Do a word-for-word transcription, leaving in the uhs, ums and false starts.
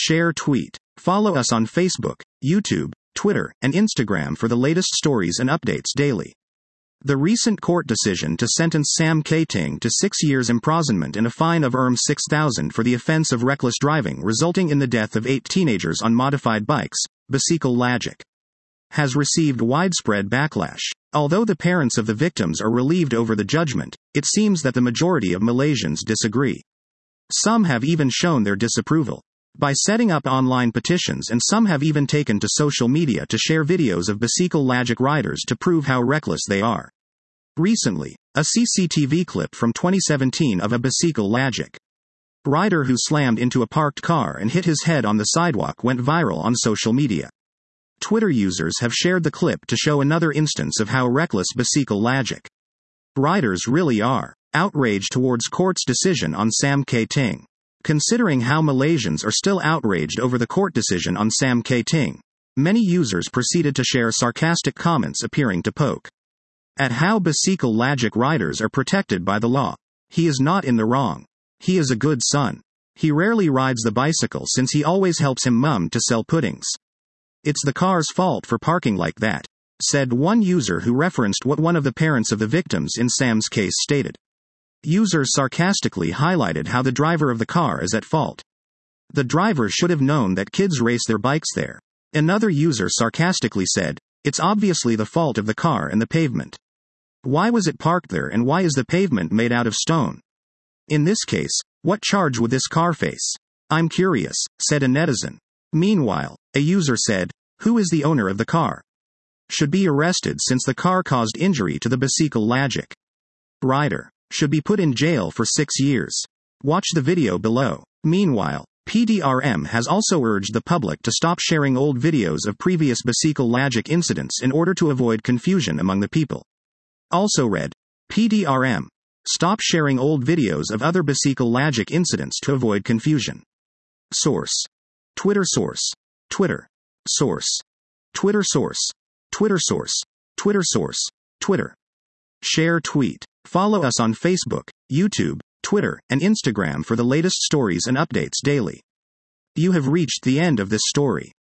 Share tweet. Follow us on Facebook, YouTube, Twitter, and Instagram for the latest stories and updates daily. The recent court decision to sentence Sam K-Ting to six years imprisonment and a fine of six thousand dollars for the offense of reckless driving resulting in the death of eight teenagers on modified bikes, bicycle logic, has received widespread backlash. Although the parents of the victims are relieved over the judgment, it seems that the majority of Malaysians disagree. Some have even shown their disapproval by setting up online petitions, and some have even taken to social media to share videos of bicycle logic riders to prove how reckless they are. Recently, a C C T V clip from twenty seventeen of a bicycle logic rider who slammed into a parked car and hit his head on the sidewalk went viral on social media. Twitter users have shared the clip to show another instance of how reckless bicycle logic riders really are. Outrage towards court's decision on Sam K-Ting. Considering how Malaysians are still outraged over the court decision on Sam K-Ting, many users proceeded to share sarcastic comments appearing to poke at how bicycle logic riders are protected by the law. He is not in the wrong. He is a good son. He rarely rides the bicycle since he always helps him mum to sell puddings. It's the car's fault for parking like that, said one user who referenced what one of the parents of the victims in Sam's case stated. Users sarcastically highlighted how the driver of the car is at fault. The driver should have known that kids race their bikes there. Another user sarcastically said, "It's obviously the fault of the car and the pavement. Why was it parked there, and why is the pavement made out of stone? In this case, what charge would this car face? I'm curious," said a netizen. Meanwhile, a user said, "Who is the owner of the car? Should be arrested since the car caused injury to the bicycle logic rider. Should be put in jail for six years. Watch the video below." Meanwhile, P D R M has also urged the public to stop sharing old videos of previous bicycle logic incidents in order to avoid confusion among the people. Also read, P D R M. Stop sharing old videos of other bicycle logic incidents to avoid confusion. Source. Twitter source. Twitter. Source. Twitter source. Twitter source. Twitter source. Twitter. Share tweet. Follow us on Facebook, YouTube, Twitter, and Instagram for the latest stories and updates daily. You have reached the end of this story.